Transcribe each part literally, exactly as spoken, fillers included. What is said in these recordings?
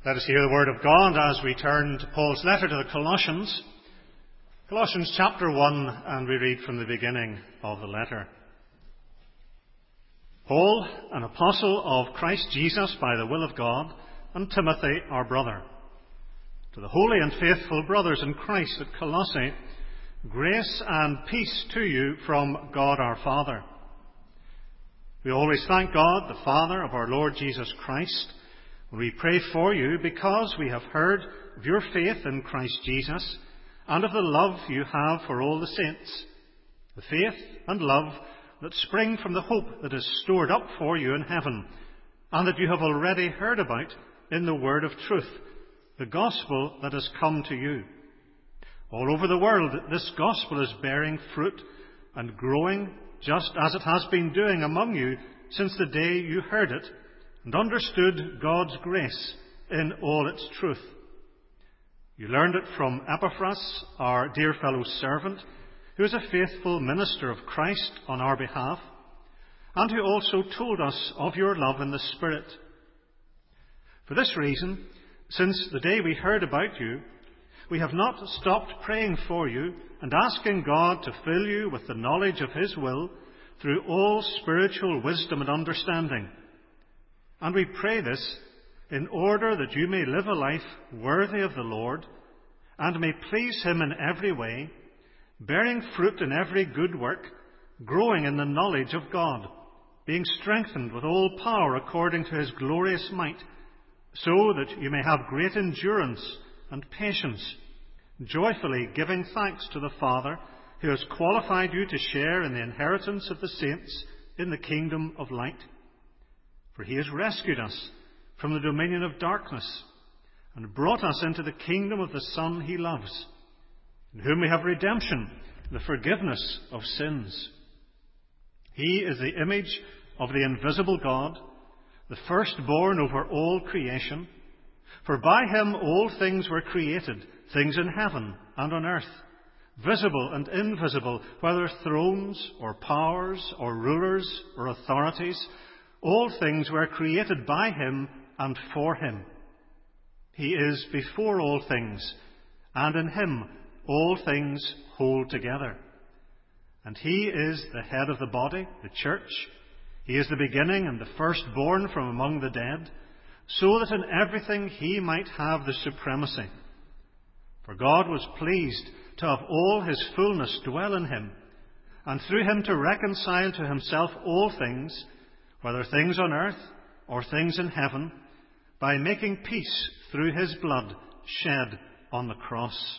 Let us hear the word of God as we turn to Paul's letter to the Colossians. Colossians chapter one, and we read from the beginning of the letter. Paul, an apostle of Christ Jesus by the will of God, and Timothy, our brother. To the holy and faithful brothers in Christ at Colossae, grace and peace to you from God our Father. We always thank God, the Father of our Lord Jesus Christ, when we pray for you because we have heard of your faith in Christ Jesus and of the love you have for all the saints, the faith and love that spring from the hope that is stored up for you in heaven, and that you have already heard about in the word of truth, the gospel that has come to you. All over the world, this gospel is bearing fruit and growing just as it has been doing among you since the day you heard it and understood God's grace in all its truth. You learned it from Epaphras, our dear fellow servant, who is a faithful minister of Christ on our behalf, and who also told us of your love in the Spirit. For this reason, since the day we heard about you, we have not stopped praying for you and asking God to fill you with the knowledge of His will through all spiritual wisdom and understanding. And we pray this in order that you may live a life worthy of the Lord and may please Him in every way, bearing fruit in every good work, growing in the knowledge of God, being strengthened with all power according to His glorious might, so that you may have great endurance and patience, joyfully giving thanks to the Father who has qualified you to share in the inheritance of the saints in the kingdom of light. For He has rescued us from the dominion of darkness and brought us into the kingdom of the Son He loves, in whom we have redemption, the forgiveness of sins. He is the image of the invisible God, the firstborn over all creation. For by Him all things were created, things in heaven and on earth, visible and invisible, whether thrones or powers or rulers or authorities. All things were created by Him and for Him. He is before all things, and in Him all things hold together. And He is the head of the body, the church. He is the beginning and the firstborn from among the dead, so that in everything He might have the supremacy. For God was pleased to have all His fullness dwell in Him, and through Him to reconcile to Himself all things, whether things on earth or things in heaven, by making peace through His blood shed on the cross.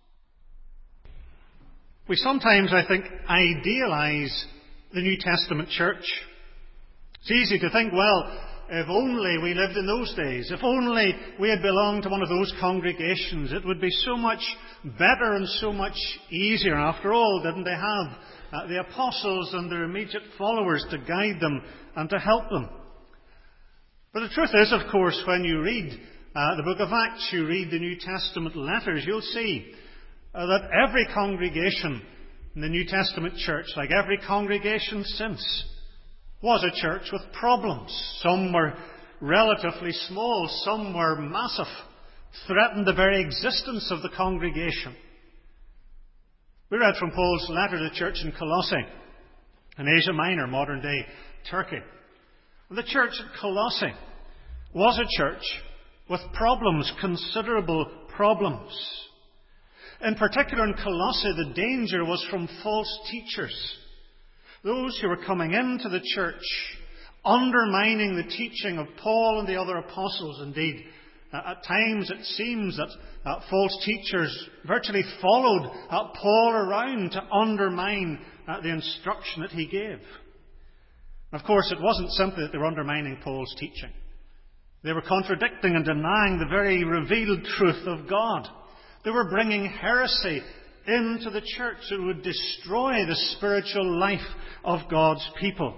We sometimes, I think, idealize the New Testament church. It's easy to think, well, if only we lived in those days, if only we had belonged to one of those congregations, it would be so much better and so much easier. After all, didn't they have uh, the apostles and their immediate followers to guide them and to help them? But the truth is, of course, when you read uh, the book of Acts, you read the New Testament letters, you'll see uh, that every congregation in the New Testament church, like every congregation since, was a church with problems. Some were relatively small, some were massive, threatened the very existence of the congregation. We read from Paul's letter to the church in Colossae, in Asia Minor, modern-day Turkey. The church at Colossae was a church with problems, considerable problems. In particular, in Colossae, the danger was from false teachers. Those who were coming into the church, undermining the teaching of Paul and the other apostles. Indeed, at times it seems that uh, false teachers virtually followed uh, Paul around to undermine uh, the instruction that he gave. Of course, it wasn't simply that they were undermining Paul's teaching. They were contradicting and denying the very revealed truth of God. They were bringing heresy into the church that would destroy the spiritual life of God's people.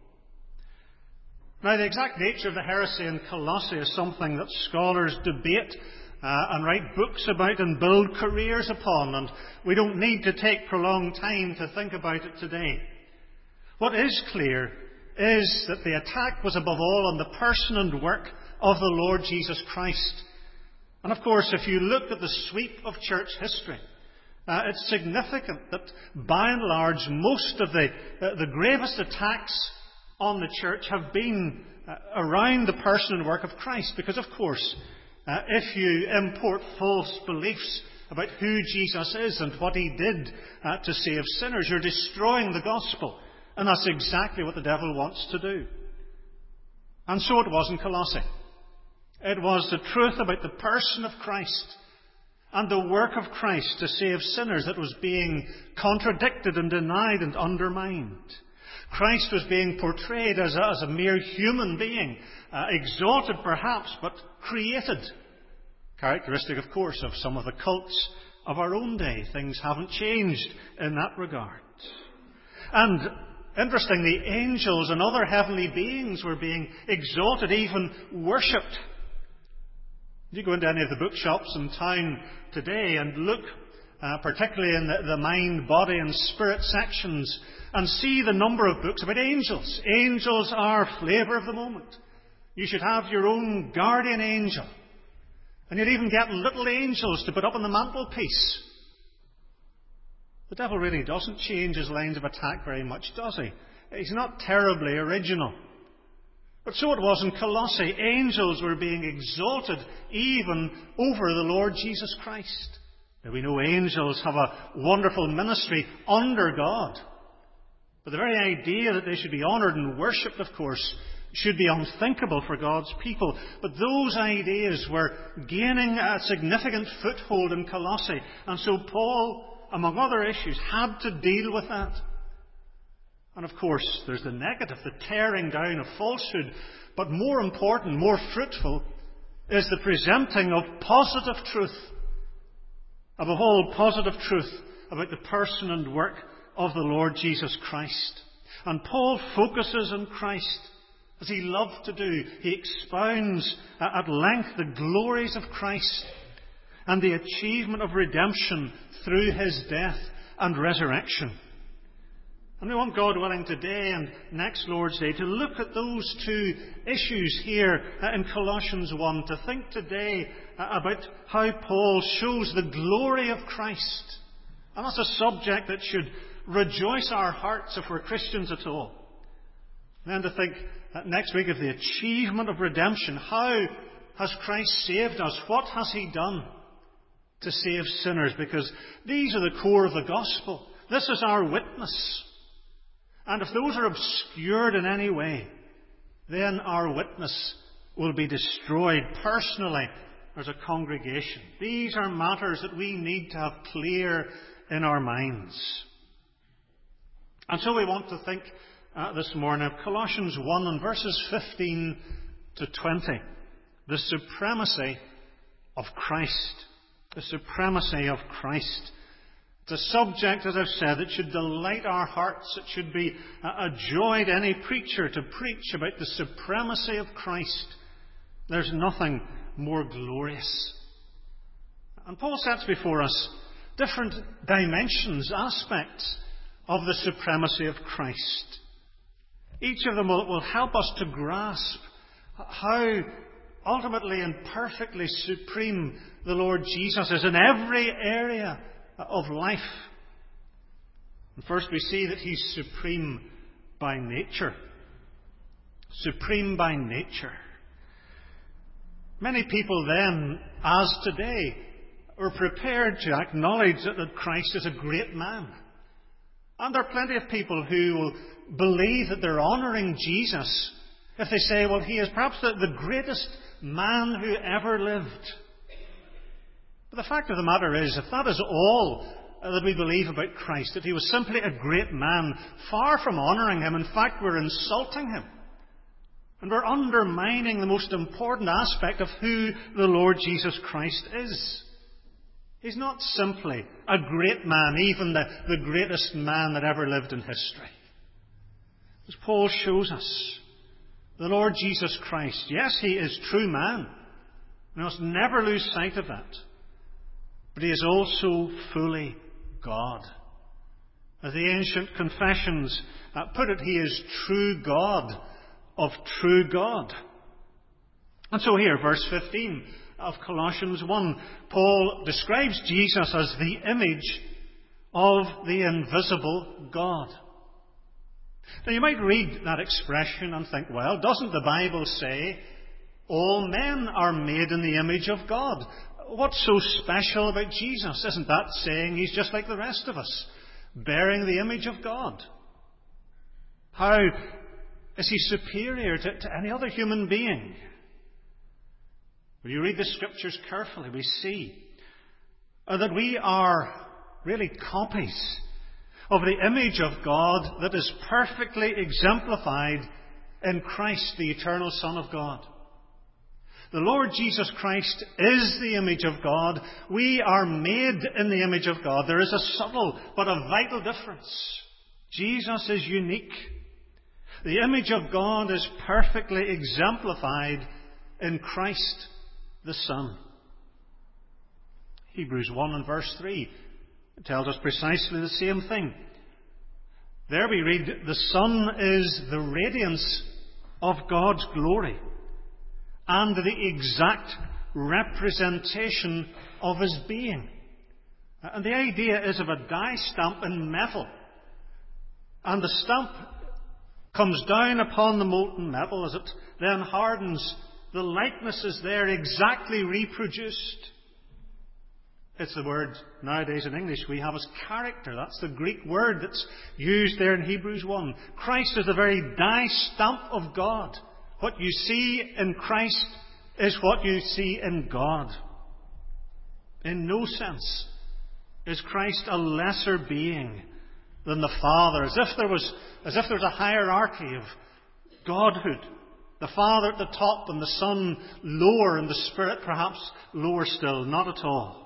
Now, the exact nature of the heresy in Colossae is something that scholars debate uh, and write books about and build careers upon, and we don't need to take prolonged time to think about it today. What is clear is that the attack was above all on the person and work of the Lord Jesus Christ And of course, if you look at the sweep of church history, uh, it's significant that by and large, most of the, uh, the gravest attacks on the church have been uh, around the person and work of Christ. Because of course, uh, if you import false beliefs about who Jesus is and what he did uh, to save sinners, you're destroying the gospel. And that's exactly what the devil wants to do. And so it was in Colossae. It was the truth about the person of Christ and the work of Christ to save sinners that was being contradicted and denied and undermined. Christ was being portrayed as a, as a mere human being, uh, exalted perhaps, but created. Characteristic, of course, of some of the cults of our own day. Things haven't changed in that regard. And interestingly, angels and other heavenly beings were being exalted, even worshipped. You go into any of the bookshops in town today and look, uh, particularly in the, the mind, body and spirit sections, and see the number of books about angels. Angels are flavour of the moment. You should have your own guardian angel. And you'd even get little angels to put up on the mantelpiece. The devil really doesn't change his lines of attack very much, does he? He's not terribly original. But so it was in Colossae. Angels were being exalted even over the Lord Jesus Christ. Now we know angels have a wonderful ministry under God. But the very idea that they should be honoured and worshipped, of course, should be unthinkable for God's people. But those ideas were gaining a significant foothold in Colossae. And so Paul, among other issues, had to deal with that. And of course, there's the negative, the tearing down of falsehood. But more important, more fruitful, is the presenting of positive truth. Above all, positive truth about the person and work of the Lord Jesus Christ. And Paul focuses on Christ, as he loved to do. He expounds at length the glories of Christ and the achievement of redemption through his death and resurrection. And we want, God willing, today and next Lord's Day to look at those two issues here in Colossians one, to think today about how Paul shows the glory of Christ. And that's a subject that should rejoice our hearts if we're Christians at all. Then to think next week of the achievement of redemption. How has Christ saved us? What has he done to save sinners? Because these are the core of the gospel. This is our witness. And if those are obscured in any way, then our witness will be destroyed personally as a congregation. These are matters that we need to have clear in our minds. And so we want to think uh, this morning of Colossians one and verses fifteen to twenty. The supremacy of Christ. The supremacy of Christ. It's a subject, as I've said, that should delight our hearts. It should be a joy to any preacher to preach about the supremacy of Christ. There's nothing more glorious. And Paul sets before us different dimensions, aspects of the supremacy of Christ. Each of them will, will help us to grasp how ultimately and perfectly supreme the Lord Jesus is in every area of life. And first we see that he's supreme by nature. Supreme by nature. Many people then, as today, are prepared to acknowledge that, that Christ is a great man. And there are plenty of people who will believe that they're honouring Jesus if they say, well, he is perhaps the, the greatest man who ever lived. But the fact of the matter is, if that is all that we believe about Christ, that he was simply a great man, far from honouring him, in fact, we're insulting him. And we're undermining the most important aspect of who the Lord Jesus Christ is. He's not simply a great man, even the, the greatest man that ever lived in history. As Paul shows us, the Lord Jesus Christ, yes, he is true man. We must never lose sight of that. But he is also fully God. As the ancient confessions put it, he is true God of true God. And so here, verse fifteen, of Colossians one, Paul describes Jesus as the image of the invisible God. Now you might read that expression and think, well, doesn't the Bible say all men are made in the image of God? What's so special about Jesus? Isn't that saying he's just like the rest of us, bearing the image of God? How is he superior to, to any other human being? When you read the Scriptures carefully, we see that we are really copies of the image of God that is perfectly exemplified in Christ, the eternal Son of God. The Lord Jesus Christ is the image of God. We are made in the image of God. There is a subtle but a vital difference. Jesus is unique. The image of God is perfectly exemplified in Christ, the Son. Hebrews one and verse three tells us precisely the same thing. There we read, the Son is the radiance of God's glory and the exact representation of his being. And the idea is of a die stamp in metal. And the stamp comes down upon the molten metal as it then hardens. The likeness is there exactly reproduced. It's the word nowadays in English we have as character. That's the Greek word that's used there in Hebrews one. Christ is the very die stamp of God. What you see in Christ is what you see in God. In no sense is Christ a lesser being than the Father, as if there was, as if there was a hierarchy of Godhood. The Father at the top and the Son lower, and the Spirit perhaps lower still. Not at all.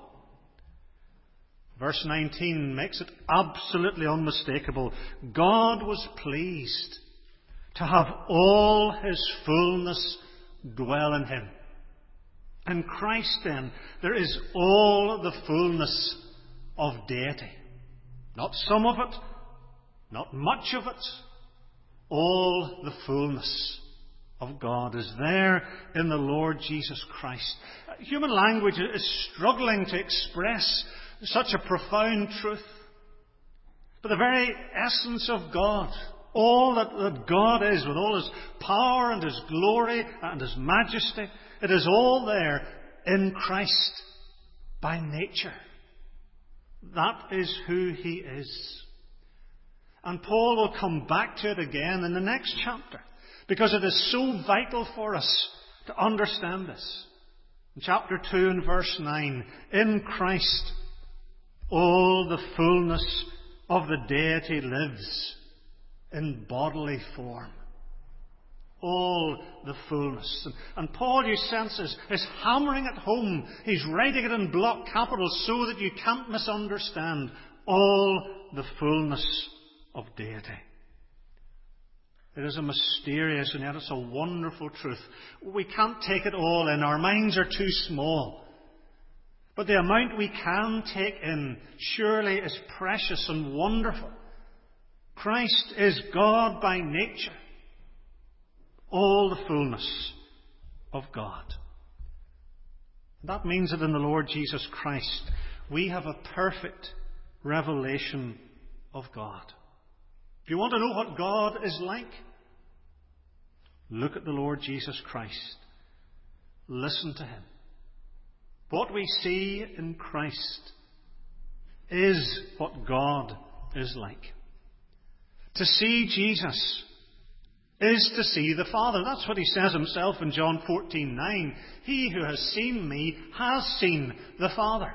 Verse nineteen makes it absolutely unmistakable. God was pleased to have all his fullness dwell in him. In Christ, then, there is all the fullness of deity. Not some of it, not much of it. All the fullness of God is there in the Lord Jesus Christ. Human language is struggling to express such a profound truth. But the very essence of God, all that, that God is, with all his power and his glory and his majesty, it is all there in Christ by nature. That is who he is. And Paul will come back to it again in the next chapter, because it is so vital for us to understand this. In chapter two and verse nine, in Christ all the fullness of the deity lives in bodily form. All the fullness. And, and Paul, you sense, is, is hammering it home. He's writing it in block capitals so that you can't misunderstand. All the fullness of deity. It is a mysterious and yet it's a wonderful truth. We can't take it all in. Our minds are too small. But the amount we can take in surely is precious and wonderful. Christ is God by nature. All the fullness of God. That means that in the Lord Jesus Christ we have a perfect revelation of God. If you want to know what God is like, look at the Lord Jesus Christ. Listen to him. What we see in Christ is what God is like. To see Jesus is to see the Father. That's what he says himself in John fourteen nine. He who has seen me has seen the Father.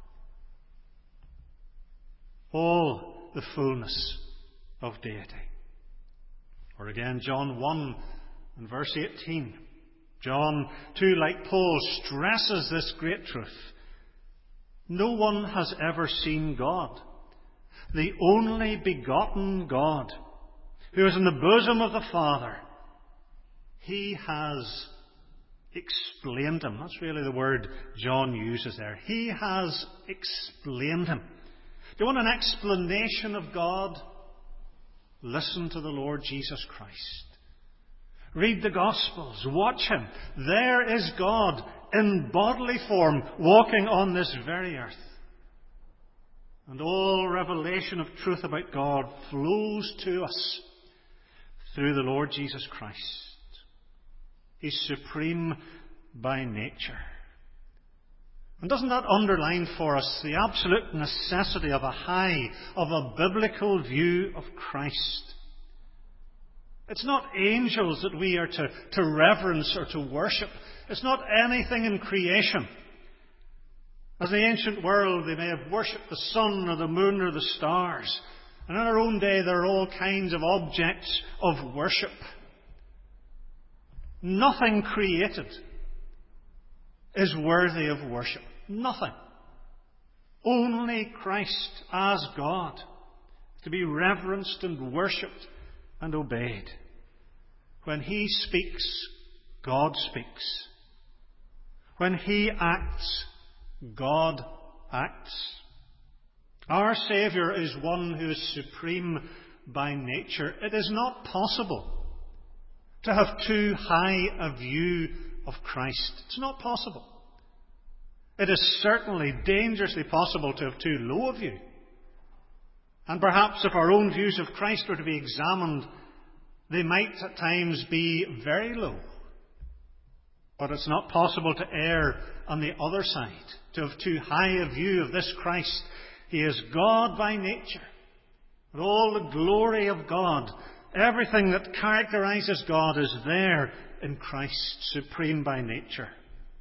All the fullness of deity. Or again, John one and verse eighteen. John, too, like Paul, stresses this great truth. No one has ever seen God. The only begotten God, who is in the bosom of the Father, he has explained him. That's really the word John uses there. He has explained him. Do you want an explanation of God? Listen to the Lord Jesus Christ. Read the Gospels. Watch him. There is God in bodily form, walking on this very earth. And all revelation of truth about God flows to us through the Lord Jesus Christ. He's supreme by nature. And doesn't that underline for us the absolute necessity of a high, of a biblical view of Christ? It's not angels that we are to, to reverence or to worship. It's not anything in creation. As the ancient world, they may have worshipped the sun or the moon or the stars. And in our own day, there are all kinds of objects of worship. Nothing created is worthy of worship. Nothing. Only Christ as God, to be reverenced and worshipped and obeyed. When He speaks, God speaks. When He acts, God acts. Our Saviour is one who is supreme by nature. It is not possible to have too high a view of Christ. It's not possible. It is certainly dangerously possible to have too low a view. And perhaps if our own views of Christ were to be examined, they might at times be very low. But it's not possible to err on the other side, to have too high a view of this Christ. He is God by nature. And all the glory of God, everything that characterizes God is there in Christ, supreme by nature.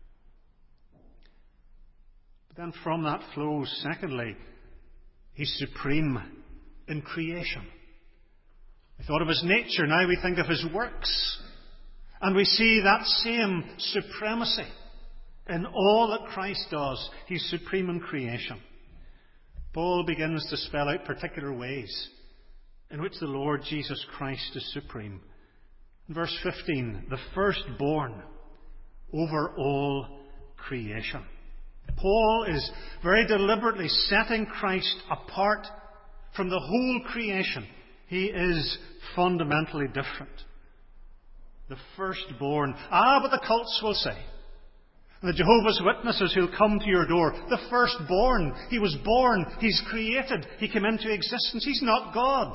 But then from that flows, secondly, He's supreme in creation. We thought of His nature, now we think of His works. And we see that same supremacy in all that Christ does. He's supreme in creation. Paul begins to spell out particular ways in which the Lord Jesus Christ is supreme. In verse fifteen, the firstborn over all creation. Paul is very deliberately setting Christ apart from the whole creation. He is fundamentally different. The firstborn. Ah, but the cults will say, and the Jehovah's Witnesses who'll come to your door, the firstborn. He was born. He's created. He came into existence. He's not God.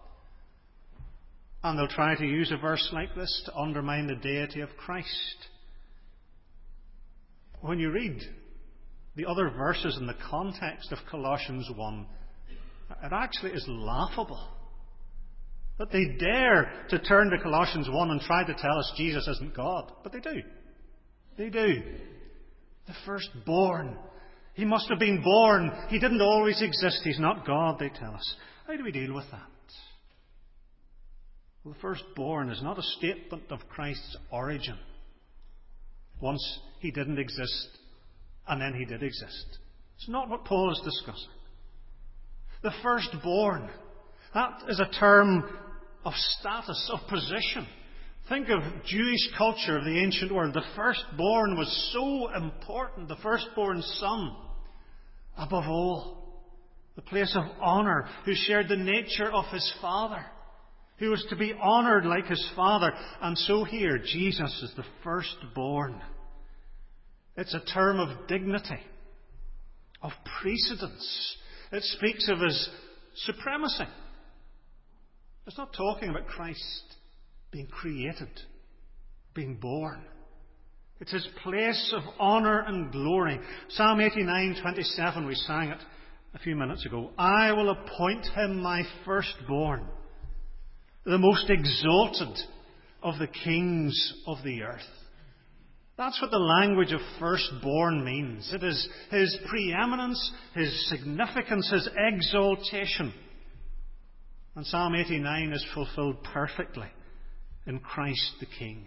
And they'll try to use a verse like this to undermine the deity of Christ. When you read the other verses in the context of Colossians one, it actually is laughable that they dare to turn to Colossians one and try to tell us Jesus isn't God. But they do. They do. The firstborn. He must have been born. He didn't always exist. He's not God, they tell us. How do we deal with that? Well, the firstborn is not a statement of Christ's origin. Once He didn't exist, and then He did exist. It's not what Paul is discussing. The firstborn. That is a term of status, of position. Think of Jewish culture of the ancient world. The firstborn was so important. The firstborn son, above all. The place of honour, who shared the nature of his father. Who was to be honoured like his father. And so here, Jesus is the firstborn. It's a term of dignity, of precedence. It speaks of His supremacy. It's not talking about Christ being created, being born. It's His place of honour and glory. Psalm eighty-nine twenty-seven, we sang it a few minutes ago. I will appoint Him my firstborn, the most exalted of the kings of the earth. That's what the language of firstborn means. It is His preeminence, His significance, His exaltation. And Psalm eighty-nine is fulfilled perfectly in Christ the King.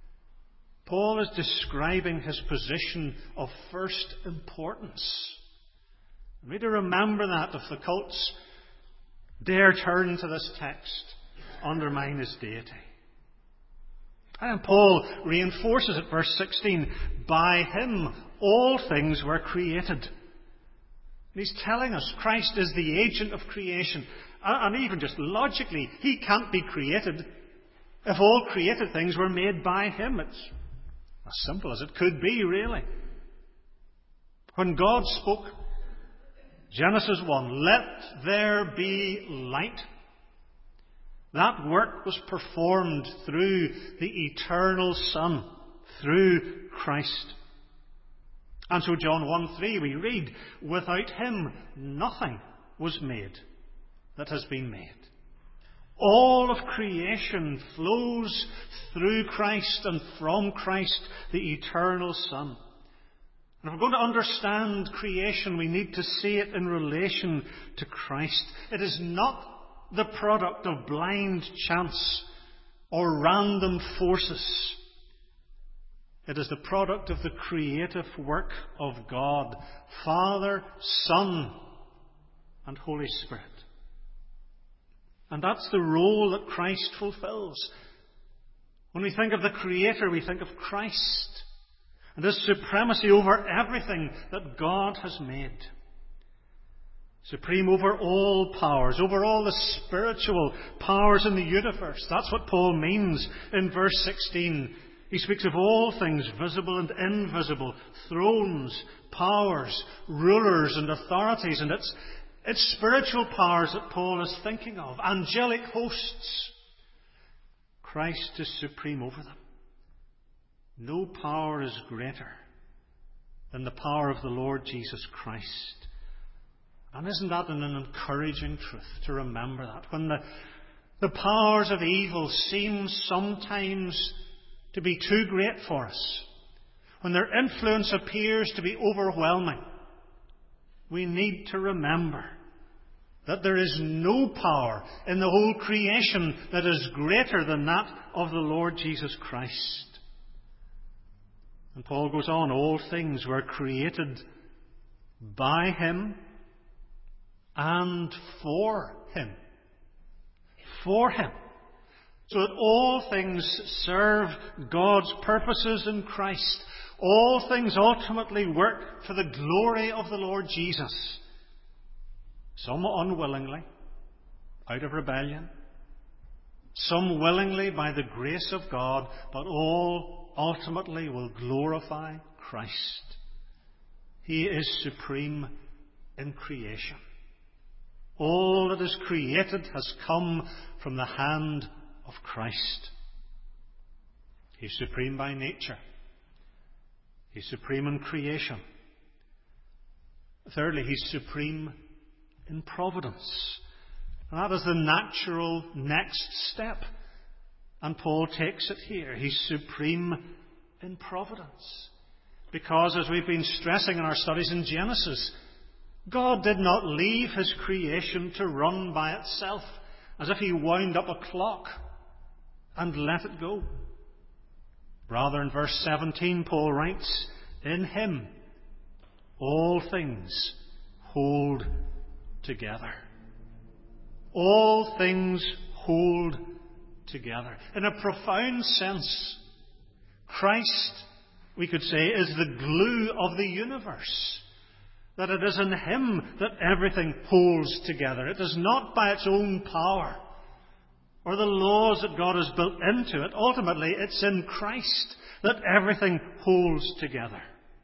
Paul is describing His position of first importance. We need to remember that if the cults dare turn to this text, undermine His deity. And Paul reinforces it, verse sixteen, by Him all things were created. And he's telling us Christ is the agent of creation. And even just logically, He can't be created if all created things were made by Him. It's As simple as it could be, really. When God spoke, Genesis one, let there be light, that work was performed through the eternal Son, through Christ. And so John one three we read, without him nothing was made that has been made. All of creation flows through Christ and from Christ, the eternal Son. And if we're going to understand creation, we need to see it in relation to Christ. It is not the product of blind chance or random forces. It is the product of the creative work of God, Father, Son, and Holy Spirit. And that's the role that Christ fulfills. When we think of the Creator, we think of Christ and His supremacy over everything that God has made. Supreme over all powers, over all the spiritual powers in the universe. That's what Paul means in verse sixteen. He speaks of all things visible and invisible, thrones, powers, rulers and authorities. And it's, it's spiritual powers that Paul is thinking of, angelic hosts. Christ is supreme over them. No power is greater than the power of the Lord Jesus Christ. And isn't that an encouraging truth to remember that? When the, the powers of evil seem sometimes to be too great for us, when their influence appears to be overwhelming, we need to remember that there is no power in the whole creation that is greater than that of the Lord Jesus Christ. And Paul goes on, all things were created by Him and for Him. For Him. So that all things serve God's purposes in Christ. All things ultimately work for the glory of the Lord Jesus. Some unwillingly, out of rebellion. Some willingly by the grace of God, but all ultimately will glorify Christ. He is supreme in creation. All that is created has come from the hand of Christ. He's supreme by nature. He's supreme in creation. Thirdly, He's supreme in providence. And that is the natural next step. And Paul takes it here. He's supreme in providence. Because, as we've been stressing in our studies in Genesis, God did not leave His creation to run by itself as if He wound up a clock and let it go. Rather, in verse seventeen, Paul writes, in Him all things hold together. All things hold together. In a profound sense, Christ, we could say, is the glue of the universe. That it is in Him that everything holds together. It is not by its own power or the laws that God has built into it. Ultimately, it's in Christ that everything holds together.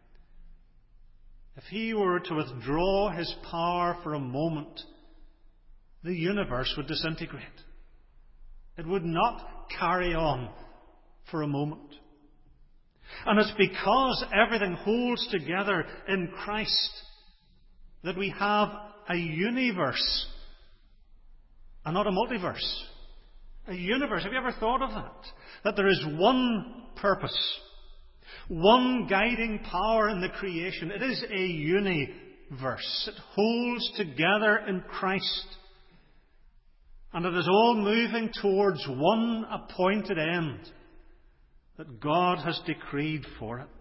If He were to withdraw His power for a moment, the universe would disintegrate. It would not carry on for a moment. And it's because everything holds together in Christ that we have a universe and not a multiverse. A universe. Have you ever thought of that? That there is one purpose, one guiding power in the creation. It is a universe. It holds together in Christ. And it is all moving towards one appointed end that God has decreed for it.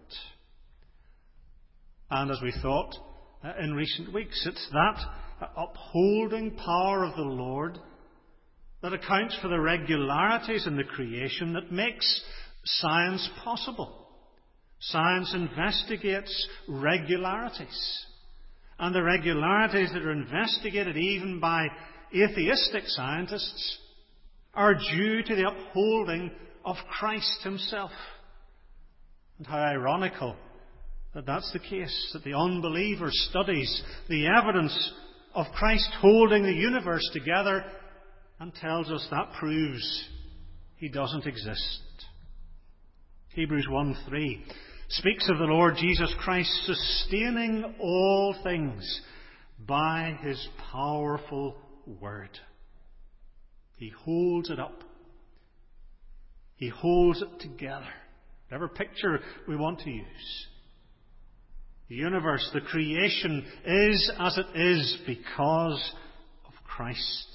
And as we thought in recent weeks, it's that upholding power of the Lord that accounts for the regularities in the creation that makes science possible. Science investigates regularities. And the regularities that are investigated even by atheistic scientists are due to the upholding of Christ Himself. And how ironical that that's the case, that the unbeliever studies the evidence of Christ holding the universe together and tells us that proves he doesn't exist. Hebrews one three speaks of the Lord Jesus Christ sustaining all things by his powerful word. He holds it up. He holds it together. Whatever picture we want to use. The universe, the creation, is as it is because of Christ.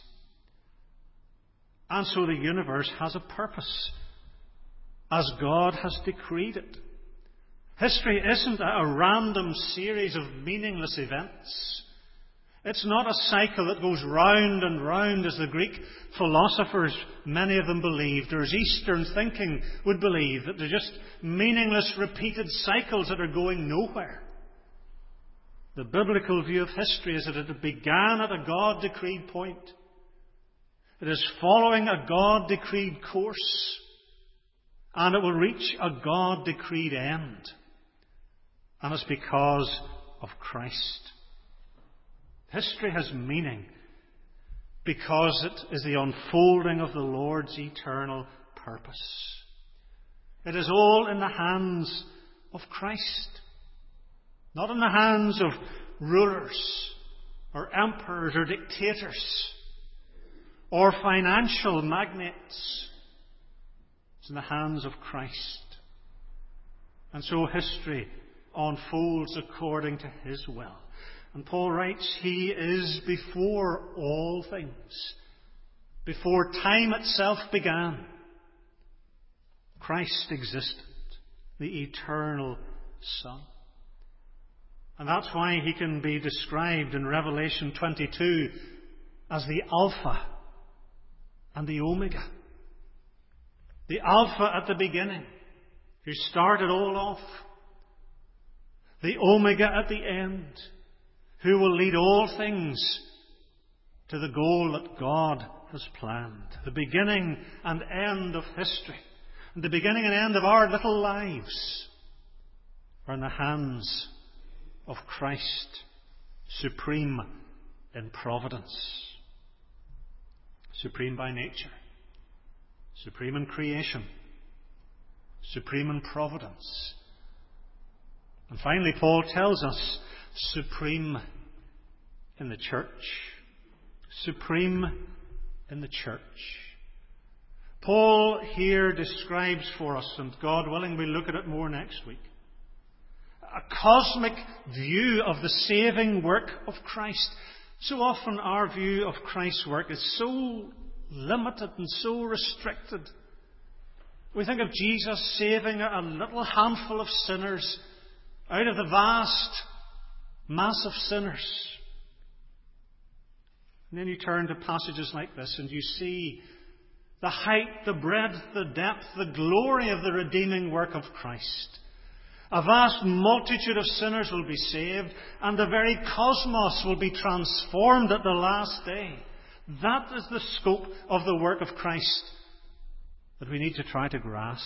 And so the universe has a purpose, as God has decreed it. History isn't a random series of meaningless events. It's not a cycle that goes round and round as the Greek philosophers, many of them believed, or as Eastern thinking would believe, that they're just meaningless repeated cycles that are going nowhere. The biblical view of history is that it began at a God-decreed point. It is following a God-decreed course, and it will reach a God-decreed end. And it's because of Christ. History has meaning because it is the unfolding of the Lord's eternal purpose. It is all in the hands of Christ, not in the hands of rulers or emperors or dictators or financial magnates. It's in the hands of Christ. And so history unfolds according to his will. And Paul writes, he is before all things. Before time itself began, Christ existed, the eternal Son. And that's why he can be described in Revelation twenty-two as the Alpha and the Omega. The Alpha at the beginning, who started all off. The Omega at the end, who will lead all things to the goal that God has planned. The beginning and end of history, and the beginning and end of our little lives are in the hands of Christ, supreme in providence, supreme by nature, supreme in creation, supreme in providence. And finally, Paul tells us, supreme in the church. Supreme in the church. Paul here describes for us, and God willing we'll look at it more next week, a cosmic view of the saving work of Christ. So often our view of Christ's work is so limited and so restricted. We think of Jesus saving a little handful of sinners out of the vast mass of sinners. And then you turn to passages like this and you see the height, the breadth, the depth, the glory of the redeeming work of Christ. A vast multitude of sinners will be saved, and the very cosmos will be transformed at the last day. That is the scope of the work of Christ that we need to try to grasp.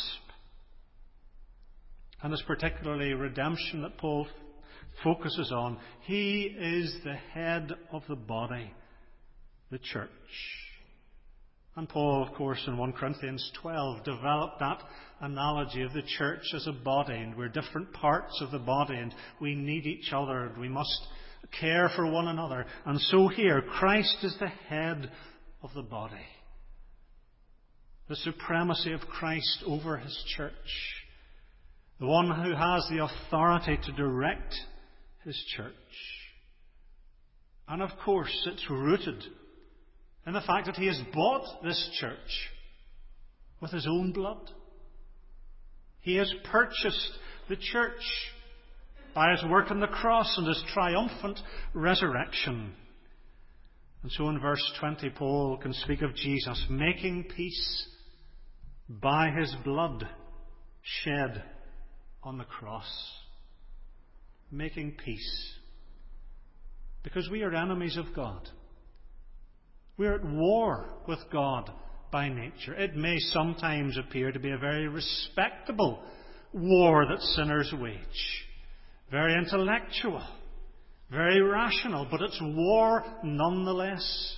And it's particularly redemption that Paul focuses on. He is the head of the body, the church. And Paul, of course, in First Corinthians twelve developed that analogy of the church as a body, and we're different parts of the body, and we need each other, and we must care for one another. And so here, Christ is the head of the body. The supremacy of Christ over his church. The one who has the authority to direct his church. And of course, it's rooted in the fact that he has bought this church with his own blood. He has purchased the church by his work on the cross and his triumphant resurrection. And so in verse twenty, Paul can speak of Jesus making peace by his blood shed on the cross. Making peace. Because we are enemies of God. We're at war with God by nature. It may sometimes appear to be a very respectable war that sinners wage. Very intellectual, very rational, but it's war nonetheless.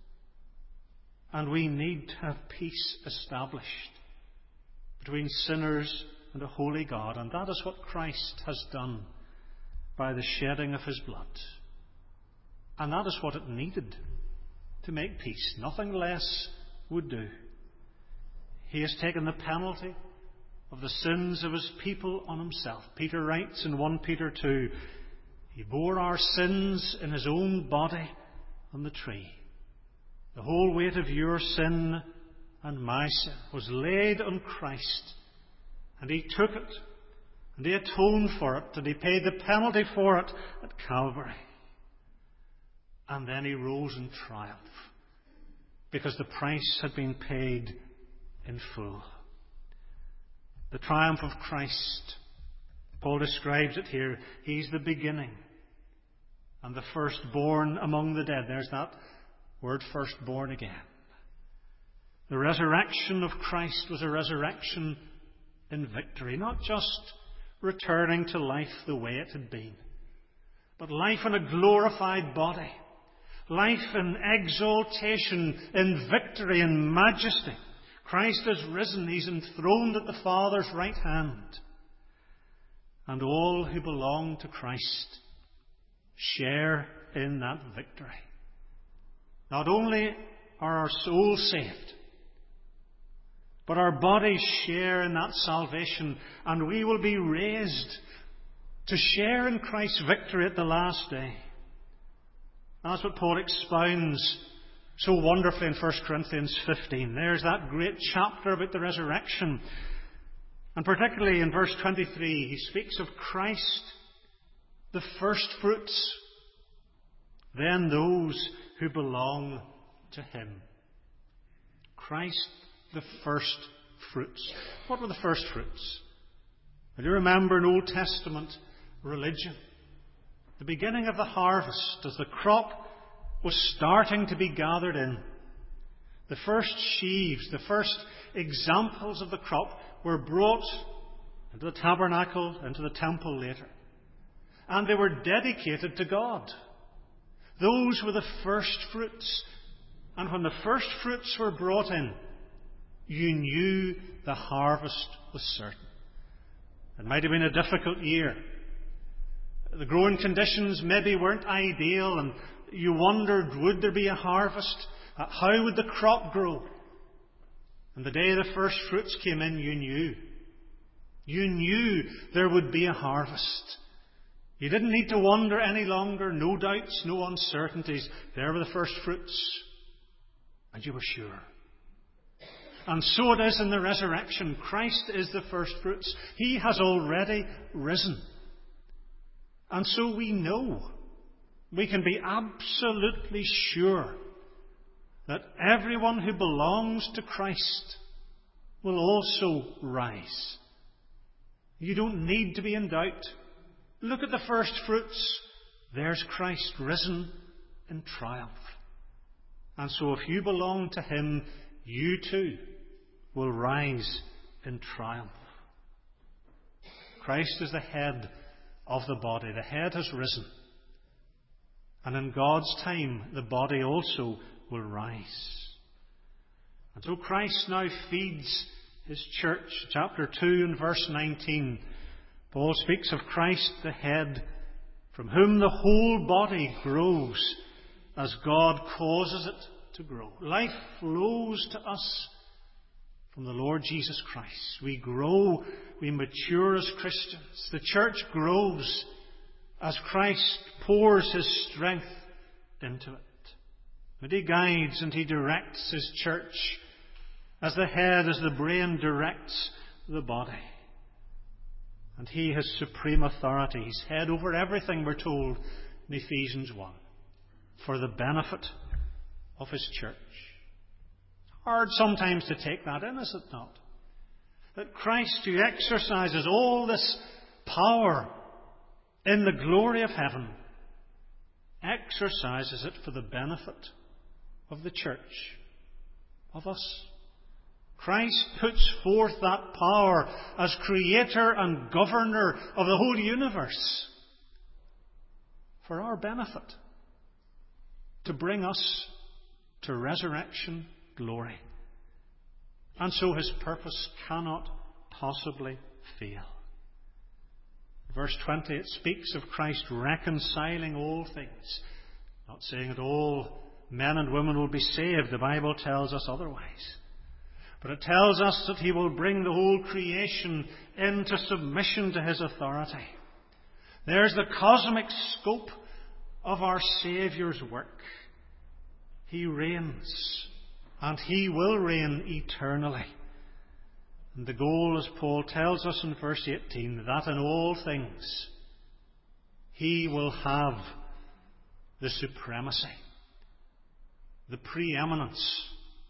And we need to have peace established between sinners and a holy God. And that is what Christ has done by the shedding of his blood. And that is what it needed to make peace. Nothing less would do. He has taken the penalty of the sins of his people on himself. Peter writes in First Peter two, he bore our sins in his own body on the tree. The whole weight of your sin and my sin was laid on Christ, and he took it, and he atoned for it, and he paid the penalty for it at Calvary. And then he rose in triumph, because the price had been paid in full. The triumph of Christ, Paul describes it here. He's the beginning and the firstborn among the dead. There's that word, firstborn, again. The resurrection of Christ was a resurrection in victory, not just returning to life the way it had been, but life in a glorified body, life in exaltation, in victory, in majesty. Christ is risen. He's enthroned at the Father's right hand. And all who belong to Christ share in that victory. Not only are our souls saved, but our bodies share in that salvation, and we will be raised to share in Christ's victory at the last day. That's what Paul expounds so wonderfully in First Corinthians fifteen. There's that great chapter about the resurrection. And particularly in verse twenty-three, he speaks of Christ, the first fruits, then those who belong to him. Christ, the first fruits. What were the first fruits? Do you remember in Old Testament religion, the beginning of the harvest, as the crop was starting to be gathered in, the first sheaves, the first examples of the crop were brought into the tabernacle, into the temple later. And they were dedicated to God. Those were the first fruits. And when the first fruits were brought in, you knew the harvest was certain. It might have been a difficult year. The growing conditions maybe weren't ideal, and you wondered, would there be a harvest? How would the crop grow? And the day the first fruits came in, you knew. You knew there would be a harvest. You didn't need to wonder any longer. No doubts, no uncertainties. There were the first fruits. And you were sure. And so it is in the resurrection. Christ is the first fruits. He has already risen. And so we know, we can be absolutely sure that everyone who belongs to Christ will also rise. You don't need to be in doubt. Look at the first fruits. There's Christ risen in triumph. And so if you belong to him, you too will rise in triumph. Christ is the head of the body. The head has risen. And in God's time, the body also will rise. And so Christ now feeds his church. Chapter two and verse nineteen, Paul speaks of Christ the head, from whom the whole body grows as God causes it to grow. Life flows to us from the Lord Jesus Christ. We grow, we mature as Christians. The church grows as Christ pours his strength into it. And he guides and he directs his church as the head, as the brain directs the body. And he has supreme authority. He's head over everything, we're told in Ephesians one, for the benefit of his church. It's hard sometimes to take that in, is it not? That Christ, who exercises all this power in the glory of heaven, exercises it for the benefit of the church, of us, Christ puts forth that power as creator and governor of the whole universe for our benefit, to bring us to resurrection glory. And so his purpose cannot possibly fail. Verse twenty, it speaks of Christ reconciling all things. Not saying that all men and women will be saved. The Bible tells us otherwise. But it tells us that he will bring the whole creation into submission to his authority. There's the cosmic scope of our Saviour's work. He reigns, and he will reign eternally. And the goal, as Paul tells us in verse eighteen, that in all things he will have the supremacy, the preeminence.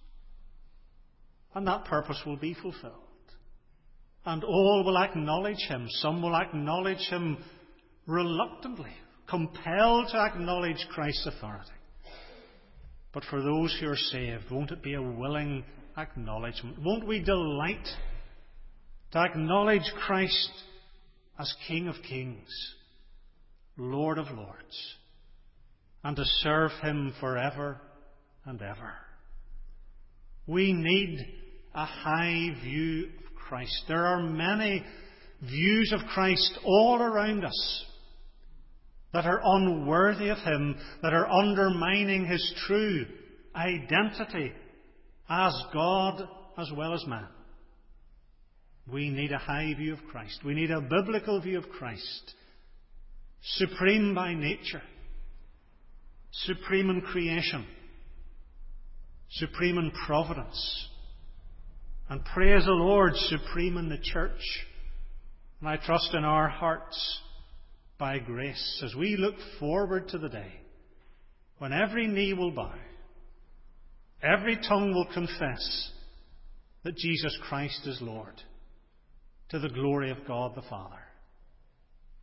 And that purpose will be fulfilled. And all will acknowledge him. Some will acknowledge him reluctantly, compelled to acknowledge Christ's authority. But for those who are saved, won't it be a willing acknowledgement? Won't we delight to acknowledge Christ as King of Kings, Lord of Lords, and to serve him forever and ever? We need a high view of Christ. There are many views of Christ all around us that are unworthy of him, that are undermining his true identity as God as well as man. We need a high view of Christ. We need a biblical view of Christ, supreme by nature, supreme in creation, supreme in providence, and praise the Lord, supreme in the church. And I trust in our hearts, by grace, as we look forward to the day when every knee will bow, every tongue will confess that Jesus Christ is Lord, to the glory of God the Father.